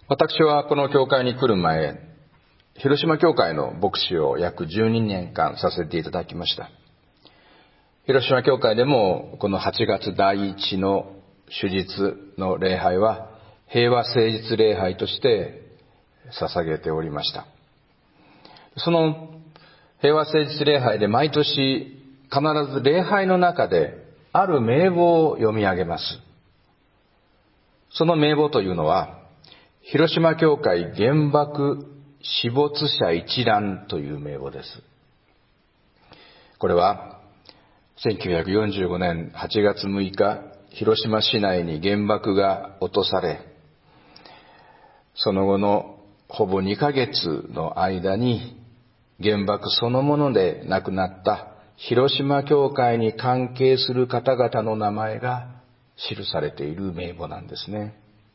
私はこの教会に来る前、広島教会の牧師を約12年間させていただきました。広島教会でもこの8月第一の主日の礼拝は平和誠実礼拝として捧げておりました。その平和誠実礼拝で毎年必ず礼拝の中である名簿を読み上げます。その名簿というのは広島教会原爆死没者一覧という名簿です。これは1945年8月6日、広島市内に原爆が落とされ、その後のほぼ2ヶ月の間に原爆そのもので亡くなった広島教会に関係する方々の名前が記されている名簿なんですね。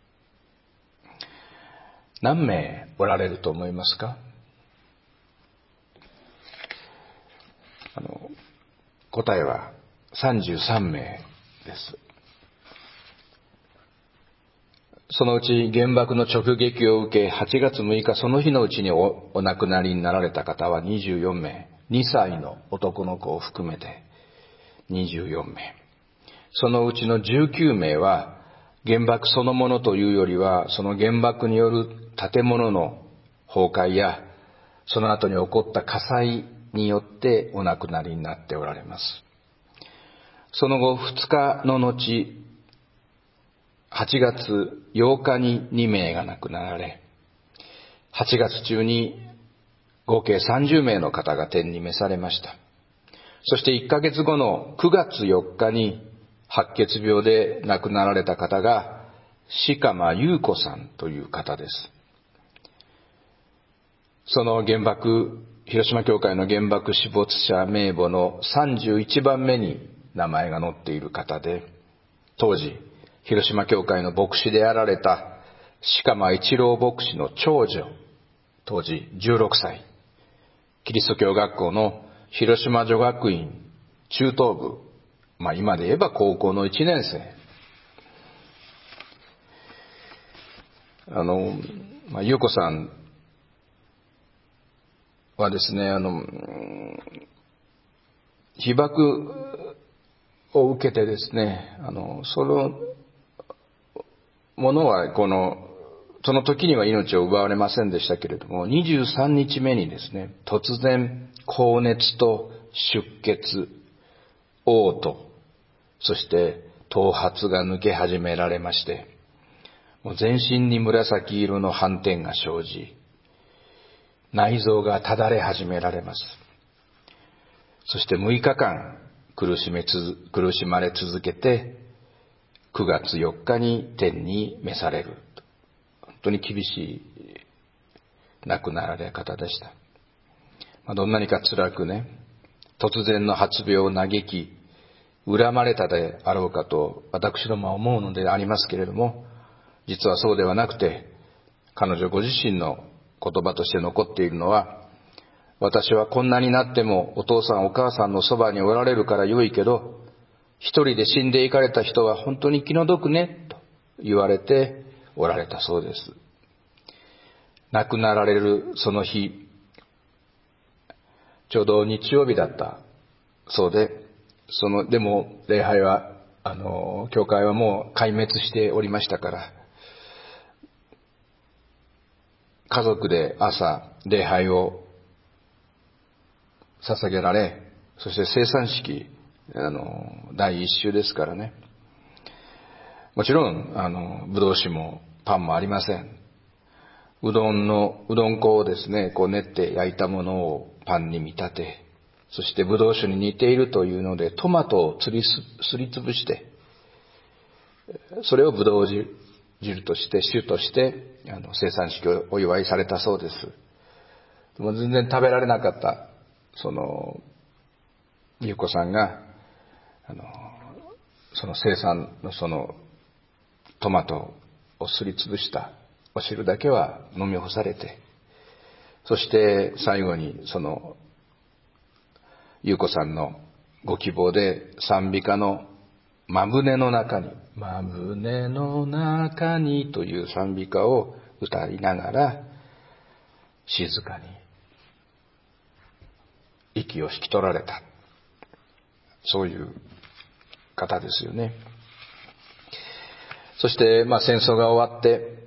何名おられると思いますか？答えは33名です。そのうち原爆の直撃を受け8月6日その日のうちにお亡くなりになられた方は24名、2歳の男の子を含めて24名。そのうちの19名は原爆そのものというよりはその原爆による建物の崩壊やその後に起こった火災によってお亡くなりになっておられます。その後2日の後、8月8日に2名が亡くなられ、8月中に合計30名の方が天に召されました。そして1ヶ月後の9月4日に白血病で亡くなられた方が鹿間優子さんという方です。その原爆、広島教会の原爆死没者名簿の31番目に名前が載っている方で、当時広島教会の牧師であられた鹿間一郎牧師の長女、当時16歳、キリスト教学校の広島女学院中等部、今で言えば高校の1年生。優子さんはですね、被爆を受けてですね、そのものはその時には命を奪われませんでしたけれども、23日目にですね、突然高熱と出血、嘔吐、そして頭髪が抜け始められまして、もう全身に紫色の斑点が生じ、内臓がただれ始められます。そして6日間苦しまれ続けて、9月4日に天に召される。本当に厳しい亡くなられ方でした。どんなにか辛くね、突然の発病を嘆き、恨まれたであろうかと私どもは思うのでありますけれども、実はそうではなくて、彼女ご自身の言葉として残っているのは、私はこんなになってもお父さんお母さんのそばにおられるから良いけど、一人で死んでいかれた人は本当に気の毒ねと言われておられたそうです。亡くなられるその日、ちょうど日曜日だったそうで、でも礼拝は教会はもう壊滅しておりましたから、家族で朝礼拝を捧げられ、そして聖餐式第一週ですからね、もちろんぶどう酒もパンもありません。うどん粉をですね、練って焼いたものをパンに見立て、そしてぶどう酒に似ているというのでトマトをすりつぶして、それをぶどう汁として酒として聖餐式をお祝いされたそうです。でも全然食べられなかった優子さんがその聖餐のトマトをすりつぶしたお汁だけは飲み干されて、そして最後に優子さんのご希望で賛美歌のまぶねの中にという賛美歌を歌いながら静かに息を引き取られた、そういう方ですよね。そして戦争が終わって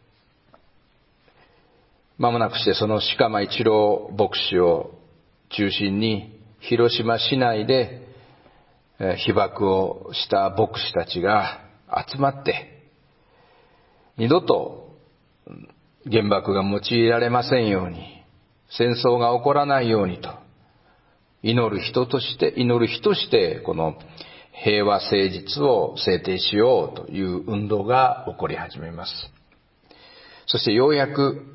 間もなくしてその鹿間一郎牧師を中心に広島市内で被爆をした牧師たちが集まって、二度と原爆が用いられませんように、戦争が起こらないようにと祈る人としてこの平和誠実を制定しようという運動が起こり始めます。そしてようやく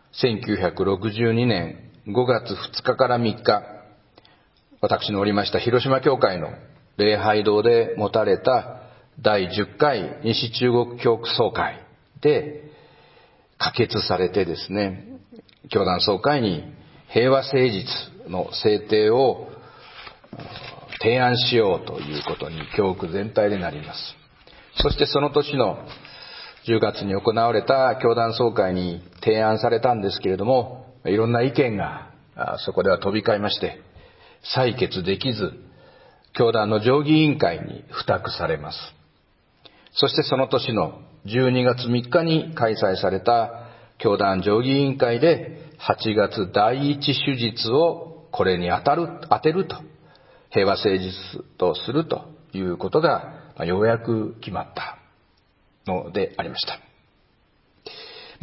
1962年5月2日から3日、私のおりました広島教会の礼拝堂で持たれた第10回西中国教区総会で可決されてですね、教団総会に平和誠実の制定を提案しようということに教区全体でなります。そしてその年の10月に行われた教団総会に提案されたんですけれども、いろんな意見がそこでは飛び交いまして、採決できず、教団の常議委員会に付託されます。そしてその年の12月3日に開催された教団常議委員会で8月第一手術をこれに当てると、平和誠実とするということがようやく決まったのでありました。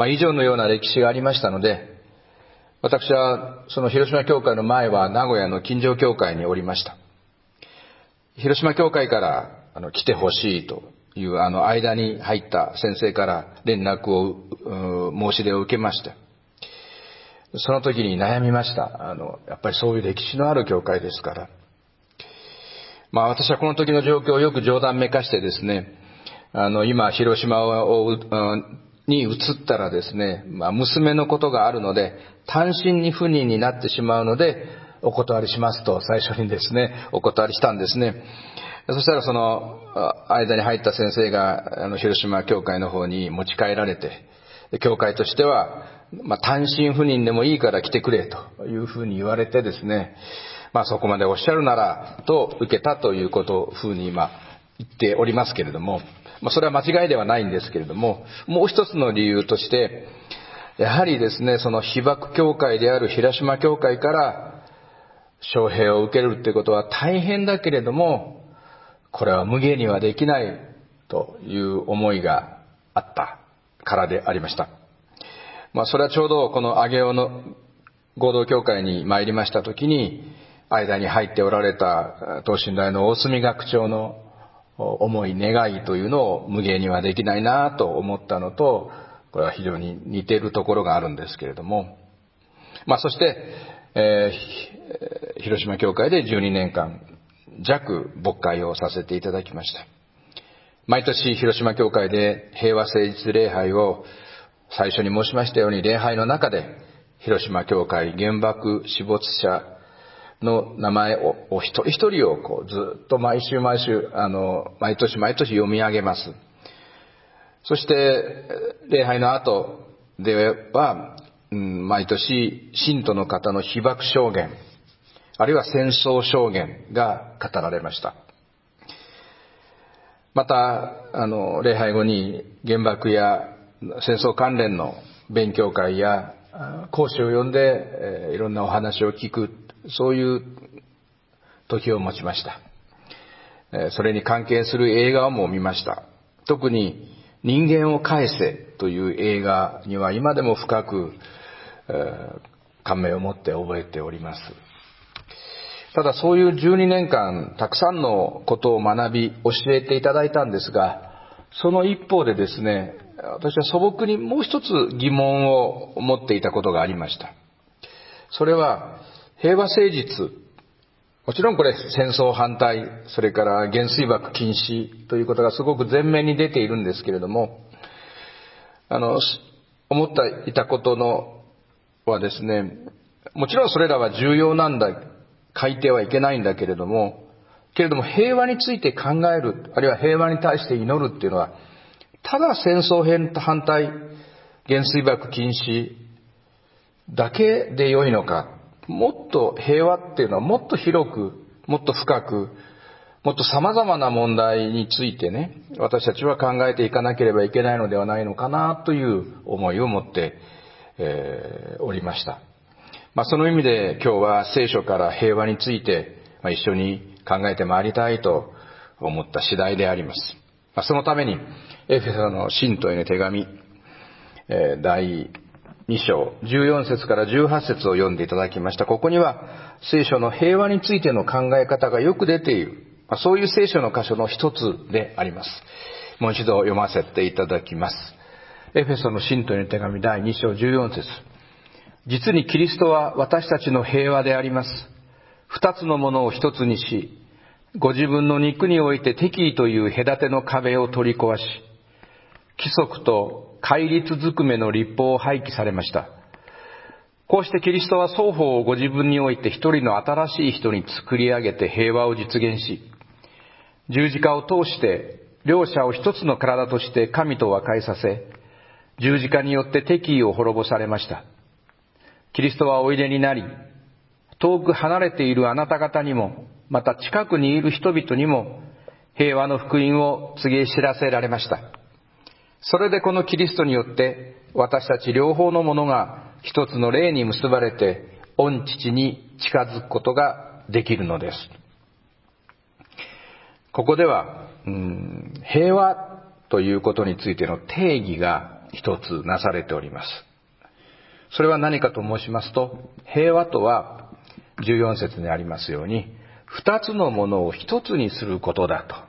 以上のような歴史がありましたので、私はその広島教会の前は名古屋の金城教会におりました。広島教会から来てほしいという間に入った先生から連絡を申し出を受けまして、その時に悩みました。やっぱりそういう歴史のある教会ですから。私はこの時の状況をよく冗談めかしてですね、今広島に移ったらですね、娘のことがあるので単身に赴任になってしまうのでお断りしますと最初にですねお断りしたんですね。そしたらその間に入った先生が広島教会の方に持ち帰られて、教会としては単身赴任でもいいから来てくれというふうに言われてですね、そこまでおっしゃるならと受けたということをふうに言っておりますけれども、それは間違いではないんですけれども、もう一つの理由としてやはりですね、その被爆教会である広島教会から招聘を受けるということは大変だけれども、これは無限にはできないという思いがあったからでありました。それはちょうどこの上尾の合同教会に参りました時に間に入っておられた等身大の大隅学長の思い願いというのを無限にはできないなと思ったのと、これは非常に似ているところがあるんですけれども、そして、広島教会で12年間弱牧会をさせていただきました。毎年広島教会で平和誠実礼拝を最初に申しましたように、礼拝の中で広島教会原爆死没者の名前を一人一人をずっと毎週毎年読み上げます。そして礼拝の後では、毎年信徒の方の被爆証言、あるいは戦争証言が語られました。また礼拝後に原爆や戦争関連の勉強会や講師を呼んでいろんなお話を聞く、そういう時を持ちました。それに関係する映画も見ました。特に人間を返せという映画には今でも深く感銘を持って覚えております。ただそういう12年間たくさんのことを学び教えていただいたんですが、その一方でですね、私は素朴にもう一つ疑問を持っていたことがありました。それは平和誠実、もちろんこれ戦争反対、それから原水爆禁止ということがすごく前面に出ているんですけれども、思っていたことはですね、もちろんそれらは重要なんだ、書いてはいけないんだけれども平和について考える、あるいは平和に対して祈るっていうのは、ただ戦争反対、 原水爆禁止だけで良いのか、もっと平和っていうのはもっと広く、もっと深く、もっと様々な問題についてね、私たちは考えていかなければいけないのではないのかなという思いを持って、おりました。その意味で今日は聖書から平和について、一緒に考えてまいりたいと思った次第であります。そのためにエフェソの信徒への手紙、第2章14節から18節を読んでいただきました。ここには聖書の平和についての考え方がよく出ている、そういう聖書の箇所の一つであります。もう一度読ませていただきます。エフェソの信徒への手紙第2章14節。実にキリストは私たちの平和であります。二つのものを一つにし、ご自分の肉において敵意という隔ての壁を取り壊し、規則と戒律ずくめの律法を廃棄されました。こうしてキリストは双方をご自分において一人の新しい人に作り上げて平和を実現し、十字架を通して両者を一つの体として神と和解させ、十字架によって敵意を滅ぼされました。キリストはおいでになり、遠く離れているあなた方にも、また近くにいる人々にも、平和の福音を告げ知らせられました。それでこのキリストによって、私たち両方のものが一つの霊に結ばれて、御父に近づくことができるのです。ここでは、平和ということについての定義が一つなされております。それは何かと申しますと、平和とは14節にありますように、二つのものを一つにすることだと。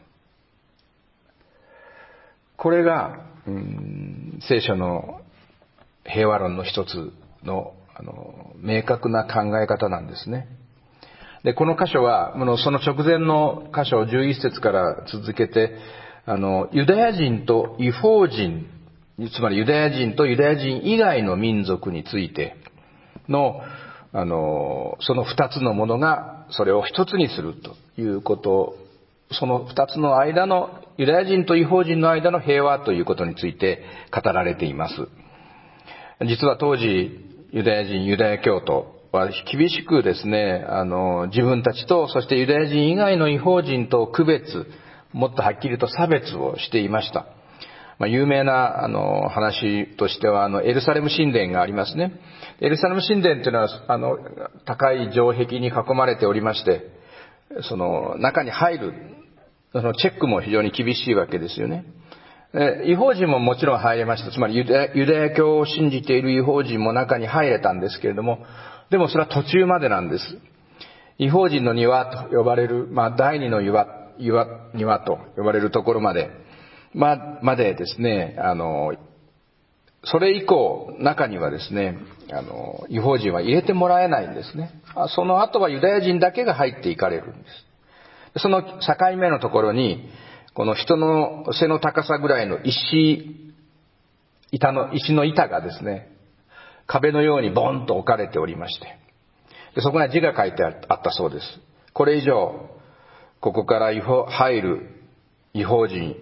これが、聖書の平和論の一つの、明確な考え方なんですね。で、この箇所は、その直前の箇所11節から続けて、ユダヤ人と異邦人、つまりユダヤ人とユダヤ人以外の民族についての、その二つのものがそれを一つにするということ、その二つの間の、ユダヤ人と異邦人の間の平和ということについて語られています。実は当時、ユダヤ人、ユダヤ教徒は厳しくですね、自分たちと、そしてユダヤ人以外の異邦人と区別、もっとはっきりと差別をしていました。有名な話としてはエルサレム神殿がありますね。エルサレム神殿というのは高い城壁に囲まれておりまして、その中に入るそのチェックも非常に厳しいわけですよね。異邦人ももちろん入れました。つまりユダヤ教を信じている異邦人も中に入れたんですけれども、でもそれは途中までなんです。異邦人の庭と呼ばれる、第二の庭と呼ばれるところまでですね、それ以降、中にはですね、異邦人は入れてもらえないんですね。その後はユダヤ人だけが入っていかれるんです。その境目のところに、この人の背の高さぐらいの石の板がですね、壁のようにボンと置かれておりまして、そこに字が書いてあったそうです。これ以上、ここから入る異邦人、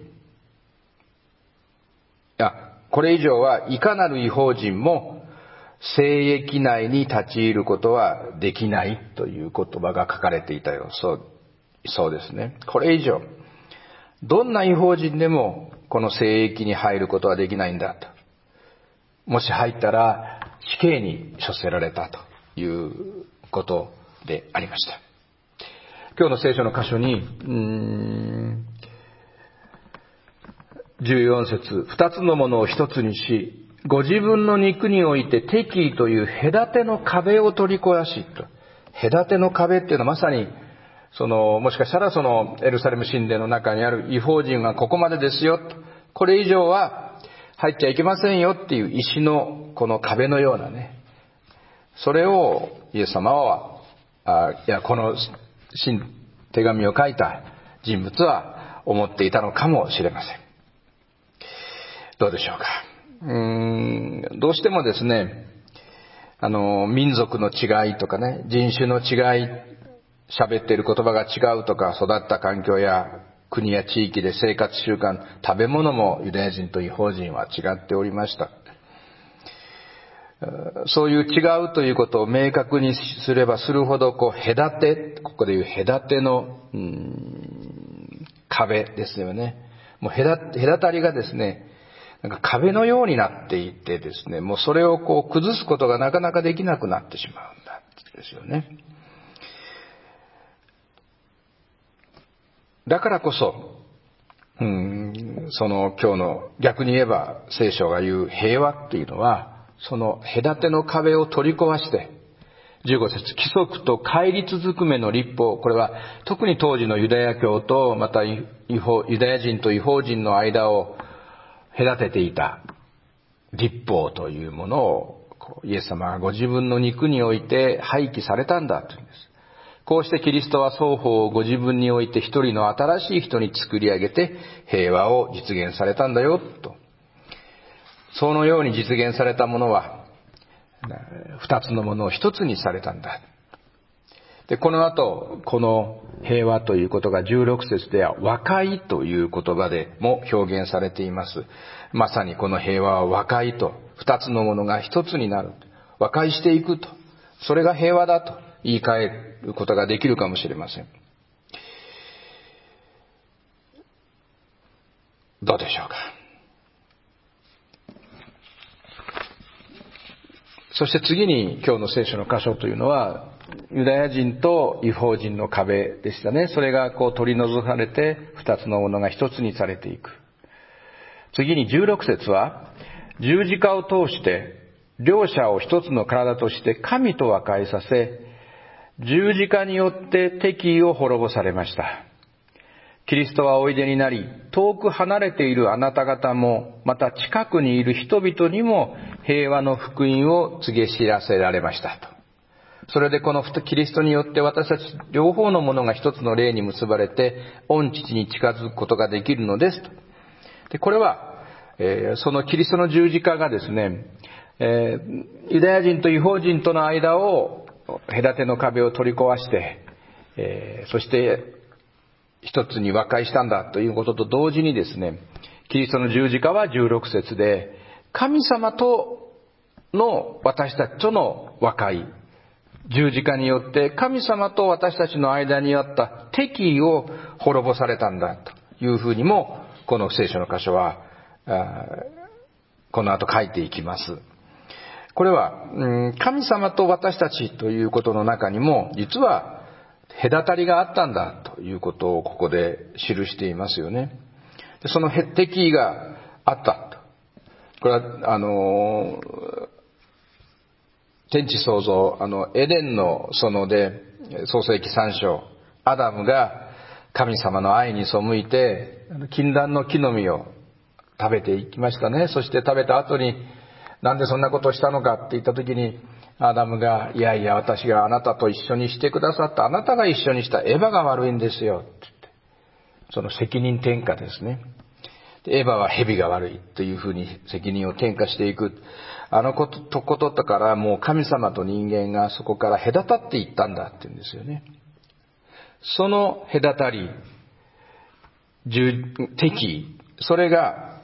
これ以上はいかなる異邦人も聖域内に立ち入ることはできないという言葉が書かれていたよ。そうですね。これ以上、どんな異邦人でもこの聖域に入ることはできないんだと。もし入ったら死刑に処せられたということでありました。今日の聖書の箇所に、14節、二つのものを一つにし、ご自分の肉において敵意という隔ての壁を取り壊しと。隔ての壁っていうのはまさに、もしかしたらエルサレム神殿の中にある異邦人はここまでですよ。これ以上は入っちゃいけませんよっていう石のこの壁のようなね。それをイエス様は、この手紙を書いた人物は思っていたのかもしれません。どうでしょうか。どうしてもですね、民族の違いとかね、人種の違い、喋っている言葉が違うとか、育った環境や国や地域で生活習慣、食べ物もユダヤ人と異邦人は違っておりました。 そういう違うということを明確にすればするほど、隔て、ここでいう隔ての、壁ですよね。もう隔たりがですね、なんか壁のようになっていてですね、もうそれを崩すことがなかなかできなくなってしまうんだですよね。だからこそ、その今日の逆に言えば聖書が言う平和っていうのは、その隔ての壁を取り壊して、15節、規則と戒律づくめの律法、これは特に当時のユダヤ教とまたユダヤ人と異邦人の間を隔てていた律法というものをイエス様がご自分の肉において廃棄されたんだというんです。こうしてキリストは双方をご自分において一人の新しい人に作り上げて平和を実現されたんだよと。そのように実現されたものは二つのものを一つにされたんだ。で、この後、この平和ということが16節では和解という言葉でも表現されています。まさにこの平和は和解と、二つのものが一つになる。和解していくと。それが平和だと言い換えることができるかもしれません。どうでしょうか。そして次に今日の聖書の箇所というのは、ユダヤ人と異邦人の壁でしたね。それが取り除かれて、二つのものが一つにされていく。次に16節は、十字架を通して、両者を一つの体として神と和解させ、十字架によって敵意を滅ぼされました。キリストはおいでになり、遠く離れているあなた方も、また近くにいる人々にも平和の福音を告げ知らせられましたと。それでこのキリストによって私たち両方のものが一つの霊に結ばれて、御父に近づくことができるのですと。で、これは、そのキリストの十字架がですね、ユダヤ人と異邦人との間を隔ての壁を取り壊して、そして一つに和解したんだということと同時にですね、キリストの十字架は16節で、神様との私たちとの和解、十字架によって神様と私たちの間にあった敵意を滅ぼされたんだというふうにも、この聖書の箇所はこの後書いていきます。これは神様と私たちということの中にも実は隔たりがあったんだということをここで記していますよね。で、その敵意があったと。これは天地創造、エデンの園で創世記3章、アダムが神様の愛に背いて禁断の木の実を食べていきましたね。そして食べた後に、なんでそんなことをしたのかって言った時に、アダムが、いやいや私があなたと一緒にしてくださった、あなたが一緒にしたエヴァが悪いんですよって言って、その責任転嫁ですね。エヴァは蛇が悪いというふうに責任を転嫁していく。ことからもう神様と人間がそこから隔たっていったんだって言うんですよね。その隔たり、敵意、それが、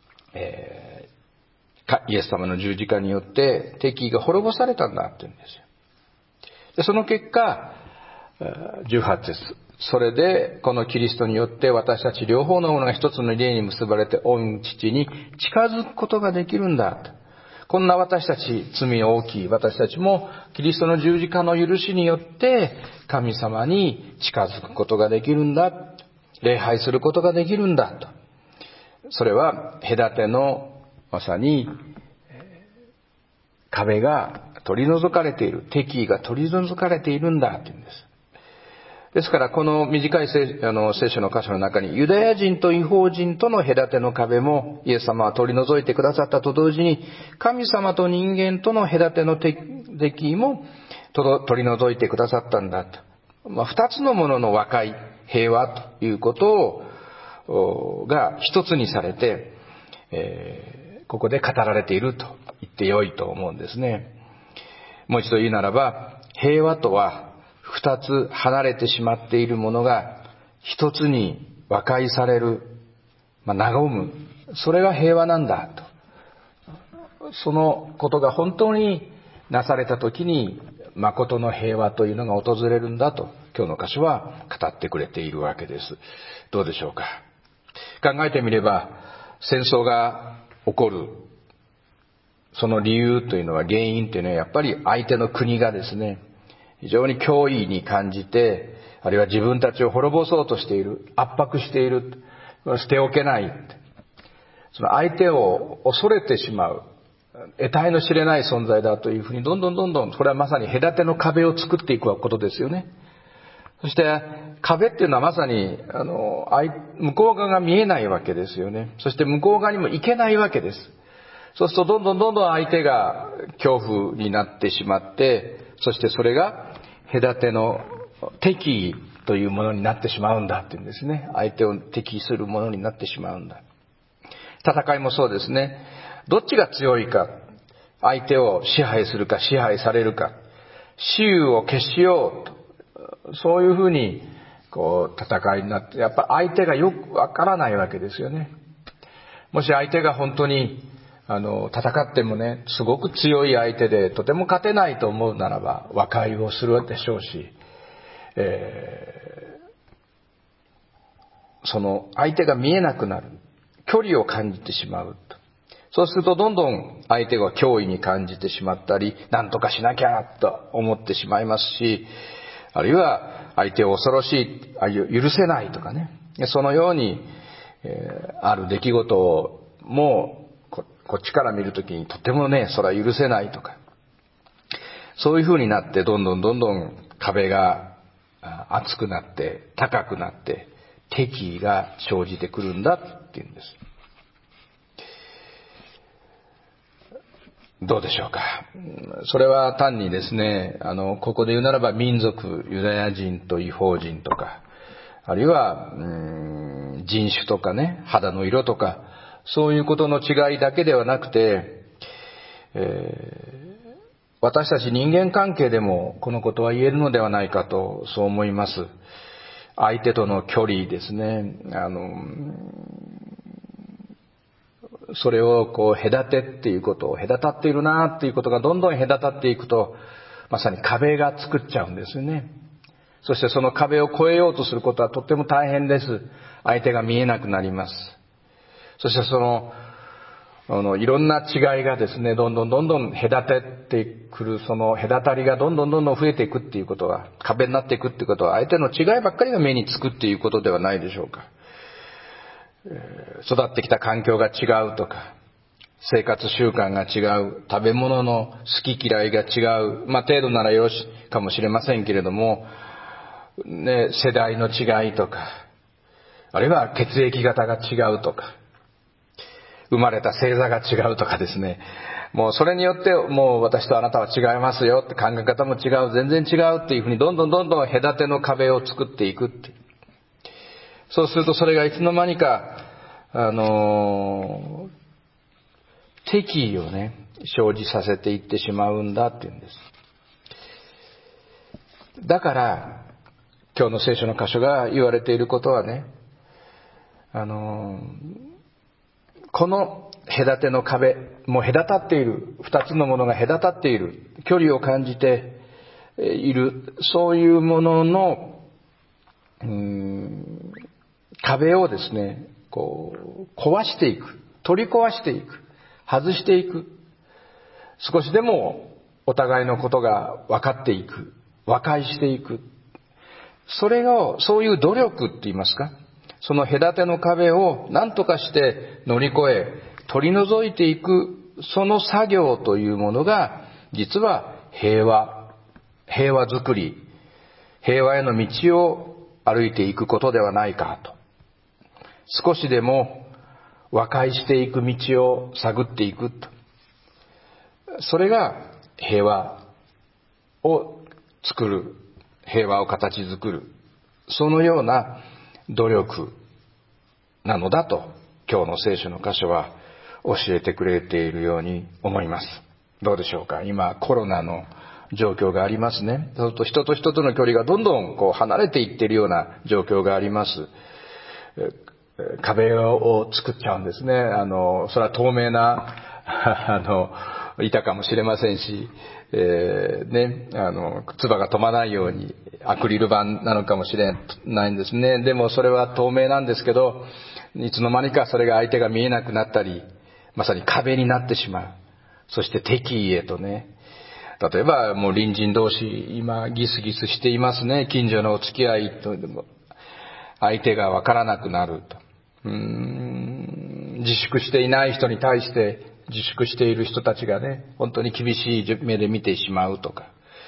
イエス様の十字架によって敵意が滅ぼされたんだって言うんですよ。で、その結果、18節。それで、このキリストによって私たち両方のものが一つの霊に結ばれて、御父に近づくことができるんだと。こんな私たち、罪大きい私たちも、キリストの十字架の許しによって、神様に近づくことができるんだ。礼拝することができるんだと。それは、隔ての、まさに、壁が取り除かれている。敵意が取り除かれているんだというんです。ですから、この短い聖書の箇所の中に、ユダヤ人と異邦人との隔ての壁もイエス様は取り除いてくださったと同時に、神様と人間との隔ての敵意も取り除いてくださったんだと。二つのものの和解、平和ということが一つにされて、ここで語られていると言ってよいと思うんですね。もう一度言うならば、平和とは、二つ離れてしまっているものが一つに和解される、和む、それが平和なんだそのことが本当になされた時に、誠の平和というのが訪れるんだと、今日の箇所は語ってくれているわけです。どうでしょうか。考えてみれば、戦争が起こる、その理由というのは、原因というのは、やっぱり相手の国がですね、非常に脅威に感じて、あるいは自分たちを滅ぼそうとしている、圧迫している、捨ておけない。その相手を恐れてしまう、得体の知れない存在だというふうに、どんどん、これはまさに隔ての壁を作っていくことですよね。そして壁っていうのはまさに向こう側が見えないわけですよね。そして向こう側にも行けないわけです。そうするとどんどん相手が恐怖になってしまって、そしてそれが隔ての敵意というものになってしまうんだっていうんですね。相手を敵意するものになってしまうんだ。戦いもそうですね。どっちが強いか、相手を支配するか支配されるか、雌雄を決しようと、そういうふうに戦いになって、やっぱ相手がよくわからないわけですよね。もし相手が本当に戦ってもね、すごく強い相手でとても勝てないと思うならば和解をするでしょうし、その相手が見えなくなる、距離を感じてしまうと。そうするとどんどん相手が脅威に感じてしまったり、何とかしなきゃと思ってしまいますし、あるいは相手を恐ろしい、許せないとかね、そのように、ある出来事をもうこっちから見るときにとてもね、それは許せないとか、そういうふうになってどんどん壁が厚くなって高くなって敵意が生じてくるんだっていうんです。どうでしょうか。それは単にですね、ここで言うならば民族、ユダヤ人と異邦人とか、あるいは人種とかね、肌の色とか、そういうことの違いだけではなくて、私たち人間関係でもこのことは言えるのではないかと、そう思います。相手との距離ですね。それを隔てっていうことを、隔たっているなっていうことがどんどん隔たっていくと、まさに壁が作っちゃうんですよね。そしてその壁を越えようとすることはとっても大変です。相手が見えなくなります。そしていろんな違いがですね、どんどん隔ててくる、その隔たりがどんどん増えていくっていうことは、壁になっていくっていうことは、相手の違いばっかりが目につくっていうことではないでしょうか。育ってきた環境が違うとか、生活習慣が違う、食べ物の好き嫌いが違う、程度ならよしかもしれませんけれども、ね、世代の違いとか、あるいは血液型が違うとか、生まれた星座が違うとかですね、もうそれによってもう私とあなたは違いますよって、考え方も違う、全然違うっていうふうにどんどん隔ての壁を作っていくって。そうするとそれがいつの間にか敵意をね生じさせていってしまうんだっていうんです。だから今日の聖書の箇所が言われていることはね、この隔ての壁、もう隔たっている、二つのものが隔たっている、距離を感じている、そういうものの壁をですね、壊していく、取り壊していく、外していく、少しでもお互いのことが分かっていく、和解していく、それを、そういう努力って言いますか、その隔ての壁を何とかして乗り越え、取り除いていく、その作業というものが、実は平和づくり、平和への道を歩いていくことではないかと。少しでも和解していく道を探っていくと。それが平和を作る、平和を形作る、そのような努力なのだと、今日の聖書の箇所は教えてくれているように思います。どうでしょうか。今コロナの状況がありますね。そうすると人と人との距離がどんどん離れていっているような状況があります。壁を作っちゃうんですね。それは透明ないたかもしれませんし、唾が飛ばないようにアクリル板なのかもしれないんですね。でもそれは透明なんですけど、いつの間にかそれが相手が見えなくなったり、まさに壁になってしまう。そして敵意へとね。例えばもう隣人同士、今ギスギスしていますね。近所のお付き合いとでも相手がわからなくなると。自粛していない人に対して自粛している人たちがね、本当に厳しい目で見てしまうとか。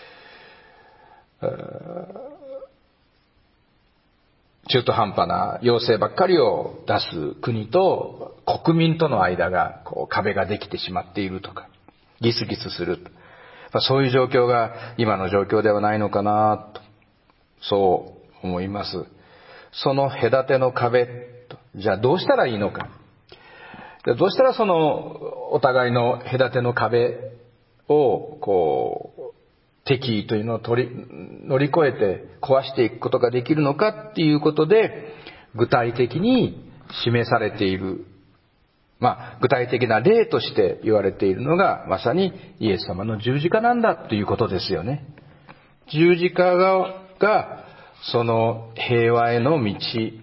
中途半端な要請ばっかりを出す国と国民との間が壁ができてしまっているとか、ギスギスする。そういう状況が今の状況ではないのかなと、そう思います。その隔ての壁と、じゃあどうしたらいいのか。どうしたらそのお互いの隔ての壁を敵意というのを乗り越えて壊していくことができるのかっていうことで、具体的に示されている、具体的な例として言われているのが、まさにイエス様の十字架なんだということですよね。十字架がその平和への道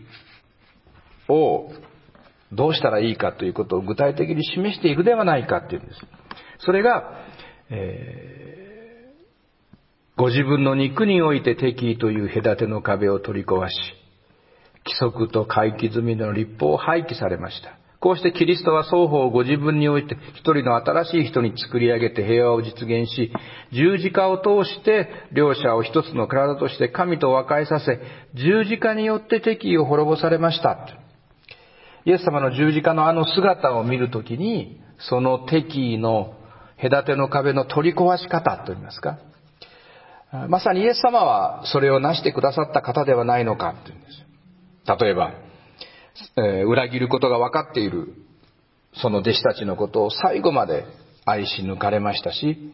をどうしたらいいかということを具体的に示しているではないかというんです。それが、ご自分の肉において敵意という隔ての壁を取り壊し、規則と回帰済みの律法を廃棄されました。こうしてキリストは双方をご自分において一人の新しい人に作り上げて平和を実現し、十字架を通して両者を一つの体として神と和解させ、十字架によって敵意を滅ぼされました。イエス様の十字架のあの姿を見るときに、その敵意の隔ての壁の取り壊し方といいますか、まさにイエス様はそれをなしてくださった方ではないのかというんです。例えば、裏切ることが分かっているその弟子たちのことを最後まで愛し抜かれましたし、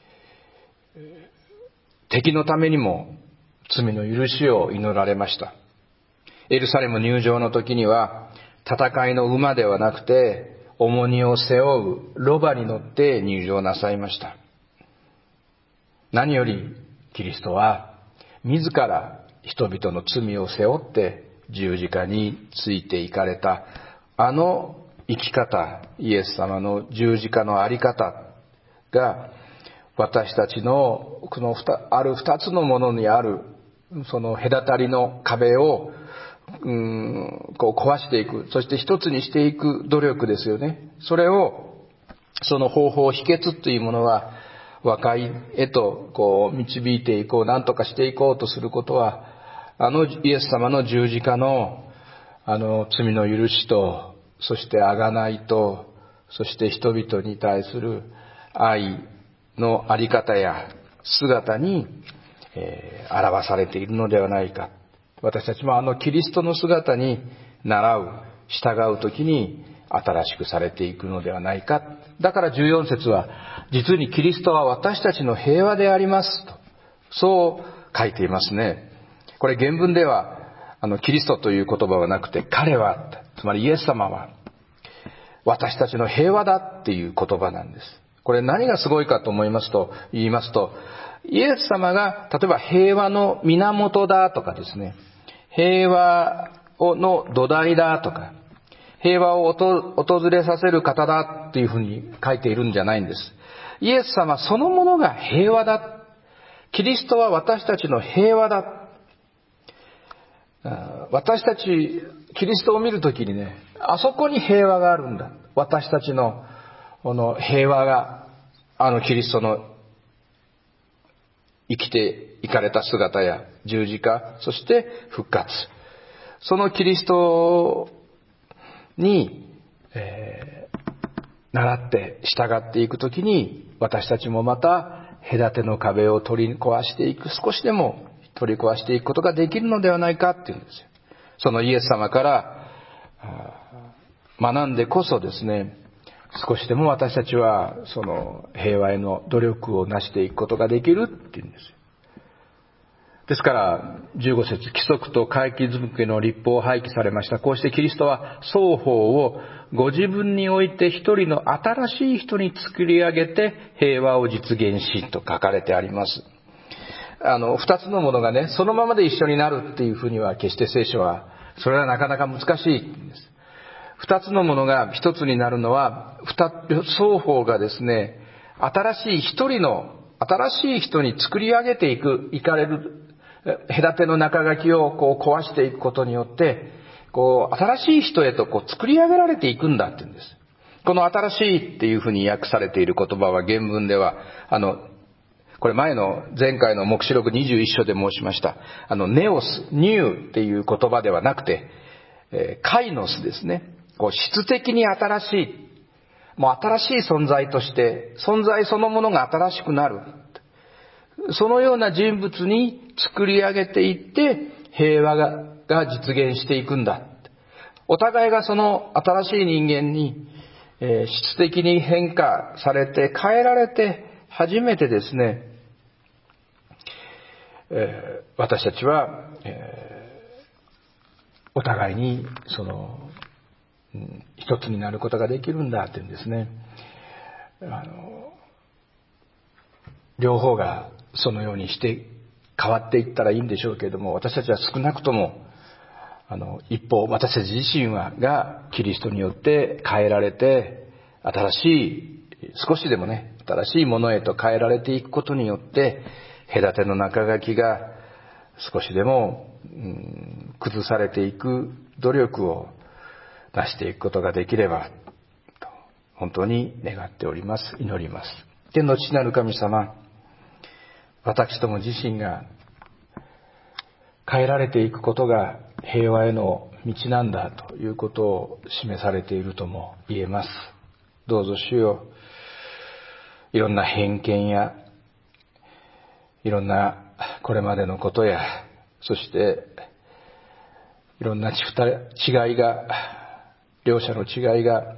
敵のためにも罪の許しを祈られました。エルサレム入場の時には、戦いの馬ではなくて重荷を背負うロバに乗って入場なさいました。何よりキリストは自ら人々の罪を背負って十字架についていかれた、あの生き方、イエス様の十字架のあり方が、私たちのこのある二つのものにあるその隔たりの壁を壊していく、そして一つにしていく努力ですよね。それを、その方法、秘訣というものは和解へと導いていこう、何とかしていこうとすることは、イエス様の十字架の罪の許しと、そして贖いと、そして人々に対する愛のあり方や姿に、表されているのではないか。私たちもキリストの姿に習う、従うときに新しくされていくのではないか。だから14節は、実にキリストは私たちの平和でありますと、そう書いていますね。これ原文ではキリストという言葉はなくて、彼は、つまりイエス様は私たちの平和だっていう言葉なんです。これ何がすごいかと言いますと、イエス様が例えば平和の源だとかですね、平和の土台だとか、平和を訪れさせる方だっていうふうに書いているんじゃないんです。イエス様そのものが平和だ。キリストは私たちの平和だ。私たちキリストを見るときにね、あそこに平和があるんだ。私たちのこの平和がキリストの生きていかれた姿や十字架、そして復活、そのキリストに、習って従っていくときに、私たちもまた隔ての壁を取り壊していく、少しでも取り壊していくことができるのではないかっていうんですよ。そのイエス様から学んでこそですね、少しでも私たちはその平和への努力をなしていくことができるっていうんですよ。 ですから15節、規則と会期づけの律法を廃棄されました。こうしてキリストは双方をご自分において一人の新しい人に作り上げて平和を実現しと書かれてあります。二つのものがね、そのままで一緒になるっていうふうには決して聖書は、それはなかなか難しいんです。二つのものが一つになるのは、双方がですね、新しい人に作り上げていかれる、隔ての中書きを壊していくことによって、新しい人へと作り上げられていくんだって言うんです。この新しいっていうふうに訳されている言葉は原文では、これ前回の黙示録21章で申しました。ネオス、ニューっていう言葉ではなくて、カイノスですね。質的に新しい。もう新しい存在として、存在そのものが新しくなる。そのような人物に作り上げていって、平和が実現していくんだ。お互いがその新しい人間に、質的に変化されて、変えられて、初めてですね、私たちは、お互いに一つになることができるんだっていうんですね。両方がそのようにして変わっていったらいいんでしょうけれども、私たちは少なくとも一方、私たち自身がキリストによって変えられて、少しでもね、新しいものへと変えられていくことによって、隔ての中書きが少しでも、崩されていく努力を出していくことができればと本当に願っております。祈ります。天の父なる神様、私ども自身が変えられていくことが平和への道なんだということを示されているとも言えます。どうぞ主よ、いろんな偏見やいろんなこれまでのことや、そしていろんな違いが、両者の違いが、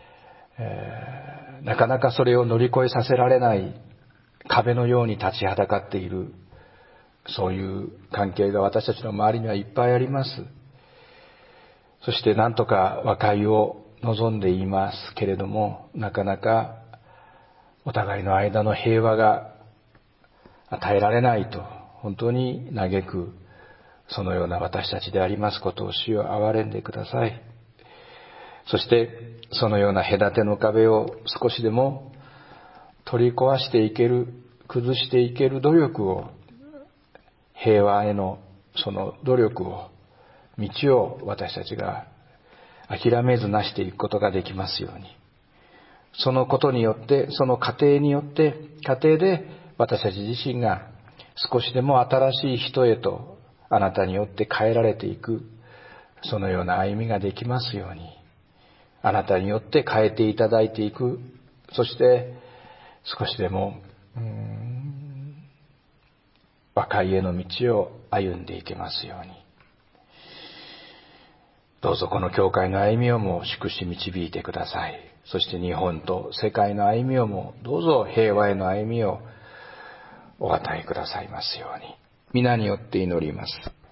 なかなかそれを乗り越えさせられない壁のように立ちはだかっている、そういう関係が私たちの周りにはいっぱいあります。そして何とか和解を望んでいますけれども、なかなかお互いの間の平和が与えられないと本当に嘆く、そのような私たちでありますことを主よ憐れんでください。そしてそのような隔ての壁を少しでも取り壊していける、崩していける努力を、平和へのその努力を、道を私たちが諦めずなしていくことができますように。そのことによって、その過程で私たち自身が少しでも新しい人へとあなたによって変えられていく、そのような歩みができますように。あなたによって変えていただいていく、そして少しでも和解への道を歩んでいけますように。どうぞこの教会の歩みをも祝し導いてください。そして日本と世界の歩みをもどうぞ平和への歩みをお与えくださいますように。皆によって祈ります。